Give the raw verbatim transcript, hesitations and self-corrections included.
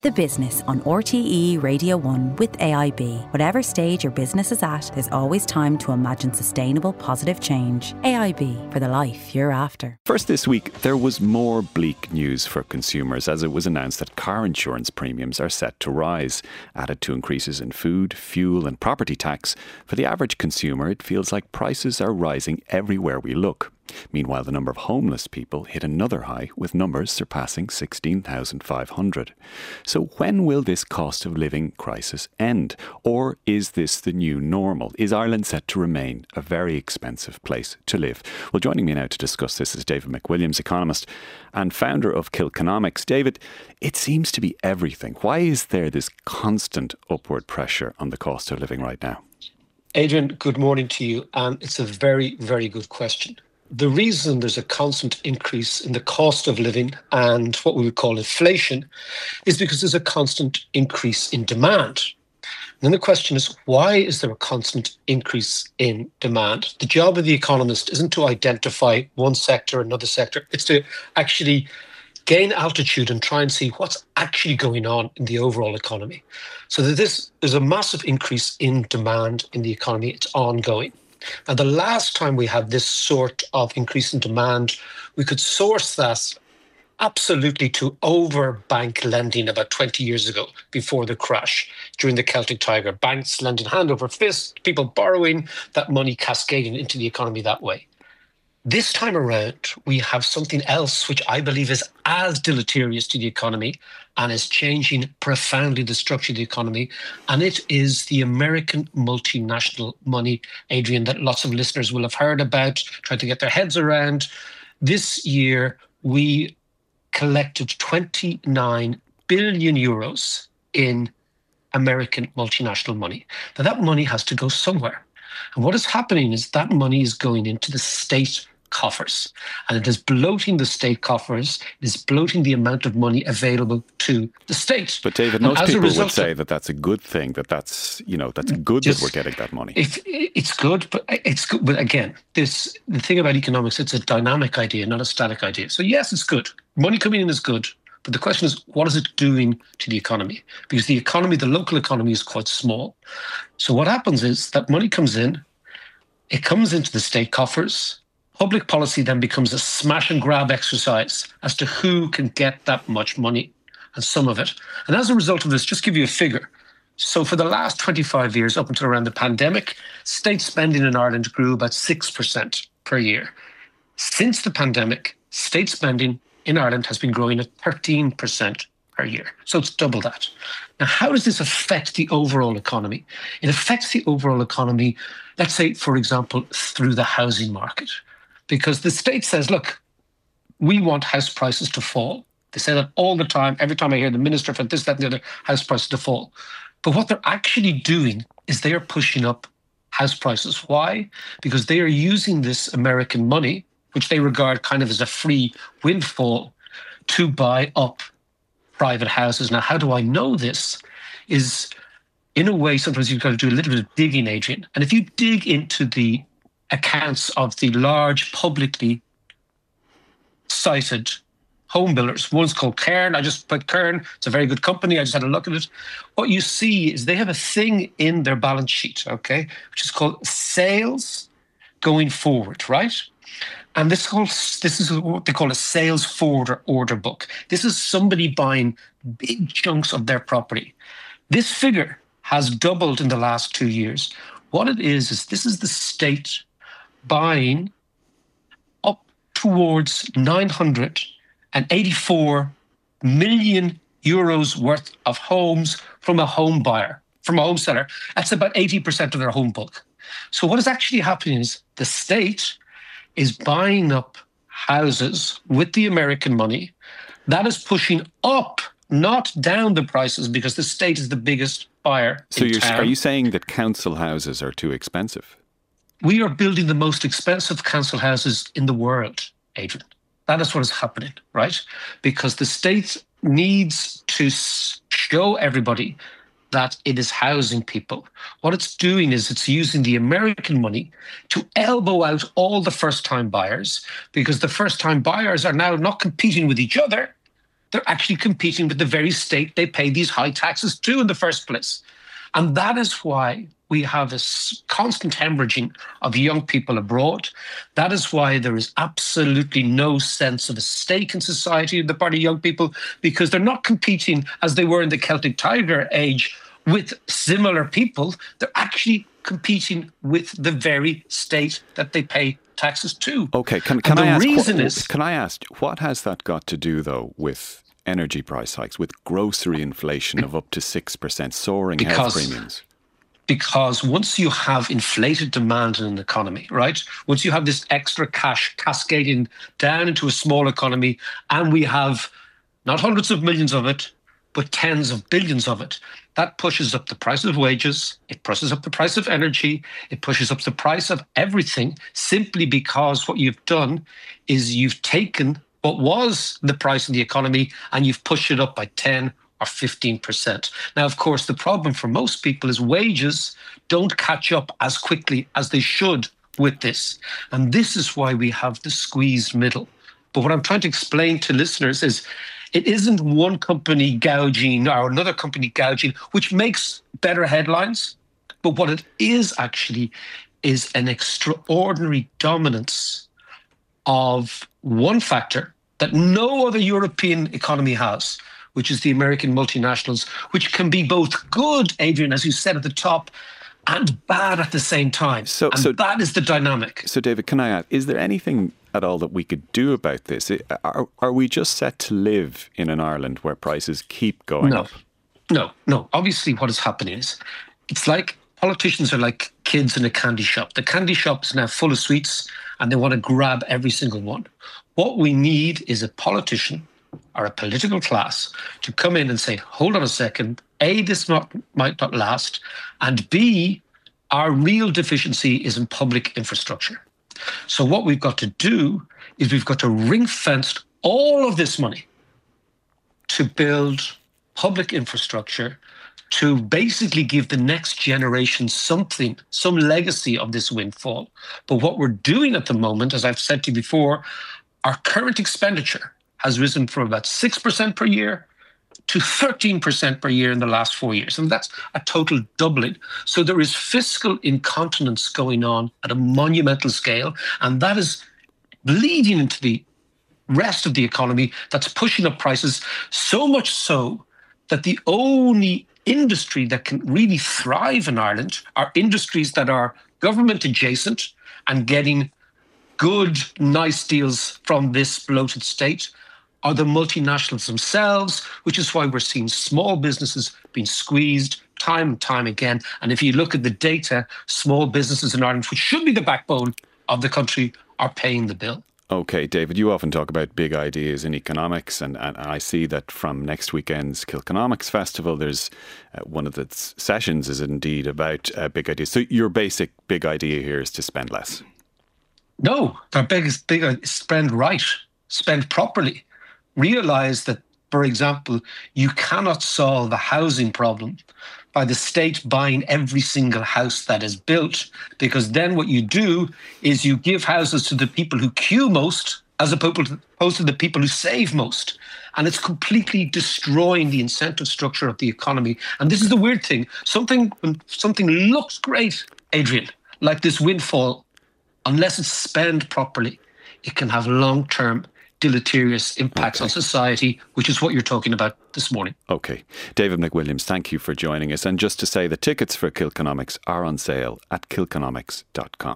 The Business on R T E Radio one with A I B. Whatever stage your business is at, there's always time to imagine sustainable, positive change. A I B, for the life you're after. First this week, there was more bleak news for consumers as it was announced that car insurance premiums are set to rise. Added to increases in food, fuel and property tax, for the average consumer, it feels like prices are rising everywhere we look. Meanwhile, the number of homeless people hit another high, with numbers surpassing sixteen thousand five hundred. So when will this cost of living crisis end? Or is this the new normal? Is Ireland set to remain a very expensive place to live? Well, joining me now to discuss this is David McWilliams, economist and founder of Kilkenomics. David, it seems to be everything. Why is there this constant upward pressure on the cost of living right now? Adrian, good morning to you. And it's a very, very good question. The reason there's a constant increase in the cost of living and what we would call inflation is because there's a constant increase in demand. And then the question is, why is there a constant increase in demand? The job of the economist isn't to identify one sector or another sector. It's to actually gain altitude and try and see what's actually going on in the overall economy. So that this is a massive increase in demand in the economy. It's ongoing. Now, the last time we had this sort of increase in demand, we could source that absolutely to over-bank lending about twenty years ago, before the crash, during the Celtic Tiger. Banks lending hand over fist, people borrowing, that money cascading into the economy that way. This time around, we have something else which I believe is as deleterious to the economy and is changing profoundly the structure of the economy. And it is the American multinational money, Adrian, that lots of listeners will have heard about, tried to get their heads around. This year, we collected twenty-nine billion euros in American multinational money. Now, that money has to go somewhere. And what is happening is that money is going into the state coffers, and it is bloating the state coffers. It is bloating the amount of money available to the state. But David, most people would say that that's a good thing. That that's you know that's good just, that we're getting that money. If it's good, but it's good. But again, this the thing about economics. It's a dynamic idea, not a static idea. So yes, it's good. Money coming in is good. But the question is, what is it doing to the economy? Because the economy, the local economy, is quite small. So what happens is that money comes in. It comes into the state coffers. Public policy then becomes a smash and grab exercise as to who can get that much money and some of it. And as a result of this, just give you a figure. So for the last twenty-five years, up until around the pandemic, state spending in Ireland grew about six percent per year. Since the pandemic, state spending in Ireland has been growing at thirteen percent per year. So it's double that. Now, how does this affect the overall economy? It affects the overall economy, let's say, for example, through the housing market. Because the state says, look, we want house prices to fall. They say that all the time. Every time I hear the minister for this, that, and the other, house prices to fall. But what they're actually doing is they are pushing up house prices. Why? Because they are using this American money, which they regard kind of as a free windfall, to buy up private houses. Now, how do I know this? Is, in a way, sometimes you've got to do a little bit of digging, Adrian. And if you dig into the accounts of the large publicly cited home builders, one's called Cairn. I just put Cairn. It's a very good company. I just had a look at it. What you see is they have a thing in their balance sheet, okay, which is called sales going forward, right? And this whole, this is what they call a sales forward order book. This is somebody buying big chunks of their property. This figure has doubled in the last two years. What it is, is this is the state buying up towards nine hundred eighty-four million euros worth of homes from a home buyer, from a home seller. That's about eighty percent of their home bulk. So what is actually happening is the state is buying up houses with the American money. That is pushing up, not down the prices, because the state is the biggest buyer. So in you're, town. Are you saying that council houses are too expensive? We are building the most expensive council houses in the world, Adrian. That is what is happening, right? Because the state needs to show everybody that it is housing people. What it's doing is it's using the American money to elbow out all the first-time buyers, because the first-time buyers are now not competing with each other. they're actually competing with the very state they pay these high taxes to in the first place. And that is why we have this constant hemorrhaging of young people abroad. That is why there is absolutely no sense of a stake in society on the part of young people, because they're not competing as they were in the Celtic Tiger age with similar people. They're actually competing with the very state that they pay taxes to. Okay, can, can I ask? Reason what, is, can I ask what has that got to do though with energy price hikes, with grocery inflation of up to six percent, soaring because, health premiums? Because once you have inflated demand in an economy, right? Once you have this extra cash cascading down into a small economy, and we have not hundreds of millions of it, but tens of billions of it, that pushes up the price of wages, it pushes up the price of energy, it pushes up the price of everything, simply because what you've done is you've taken what was the price in the economy and you've pushed it up by ten or fifteen percent. Now, of course, the problem for most people is wages don't catch up as quickly as they should with this. And this is why we have the squeezed middle. But what I'm trying to explain to listeners is it isn't one company gouging or another company gouging, which makes better headlines. But what it is actually is an extraordinary dominance of one factor that no other European economy has, which is the American multinationals, which can be both good, Adrian, as you said at the top, and bad at the same time. So, and so, that is the dynamic. So, David, can I ask, is there anything at all that we could do about this? Are, are we just set to live in an Ireland where prices keep going no. up? No, no. Obviously, what is happening is it's like politicians are like kids in a candy shop. The candy shop is now full of sweets and they want to grab every single one. What we need is a politician or a political class to come in and say, hold on a second, A, this not, might not last, and B, our real deficiency is in public infrastructure. So what we've got to do is we've got to ring-fence all of this money to build public infrastructure to basically give the next generation something, some legacy of this windfall. But what we're doing at the moment, as I've said to you before, our current expenditure has risen from about six percent per year to thirteen percent per year in the last four years. And that's a total doubling. So there is fiscal incontinence going on at a monumental scale. And that is bleeding into the rest of the economy. That's pushing up prices, so much so that the only industry that can really thrive in Ireland are industries that are government adjacent and getting good, nice deals from this bloated state, are the multinationals themselves, which is why we're seeing small businesses being squeezed time and time again. And if you look at the data, small businesses in Ireland, which should be the backbone of the country, are paying the bill. Okay, David, you often talk about big ideas in economics, and, and I see that from next weekend's Kilconomics Festival, there's uh, one of the sessions is indeed about uh, big ideas. So your basic big idea here is to spend less. No, our biggest big is spend right, spend properly. Realise that, for example, you cannot solve the housing problem by the state buying every single house that is built, because then what you do is you give houses to the people who queue most as opposed to the people who save most. And it's completely destroying the incentive structure of the economy. And this is the weird thing. Something, when something looks great, Adrian, like this windfall, unless it's spent properly, it can have long-term deleterious impacts okay. on society, which is what you're talking about this morning. Okay. David McWilliams, thank you for joining us. And just to say, the tickets for Kilconomics are on sale at kilconomics dot com.